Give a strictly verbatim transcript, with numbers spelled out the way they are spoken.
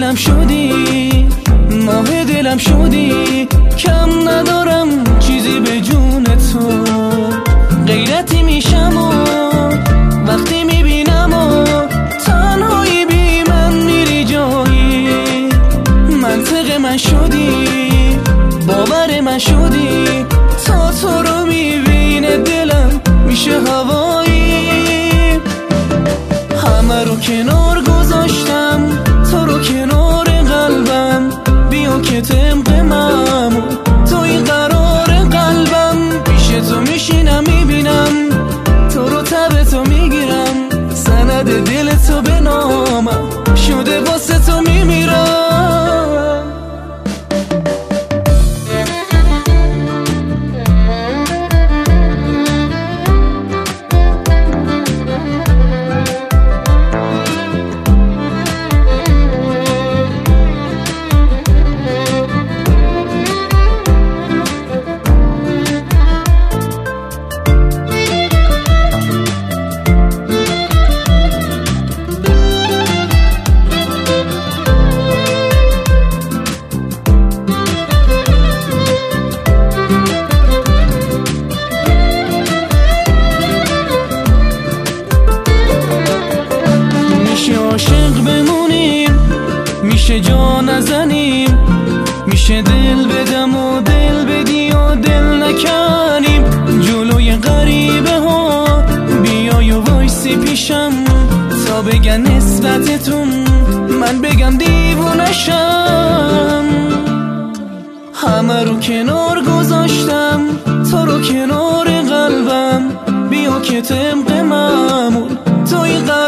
دلم شدی، ماه دلم شدی، کم ندارم چیزی به جون تو. غیرتی میشم و وقتی میبینم و تنهایی بی من میری جایی. منطق من شدی، باور من شدی، تا تو رو میبینه دلم میشه هوایی. همه رو کنار گذاشتم، تو رو کنار قلبم، بیا که طبق معمول توی قرار قلبم. پیش تو میشینم میبینم تو رو تب تو میگیرم، سند دل تو به نامم شده واسه تو میمیرم. عاشق بمونیم، میشه جا نزنیم، میشه دل بدم و دل بدی و دل نکنیم. جلوی غریبه ها بیای و وایسی پیشم، تا بگن نسبتتون من بگم دیوونشم. همه رو کنار گذاشتم، تو رو کنار قلبم، بیا که طبق معمول توی قلبم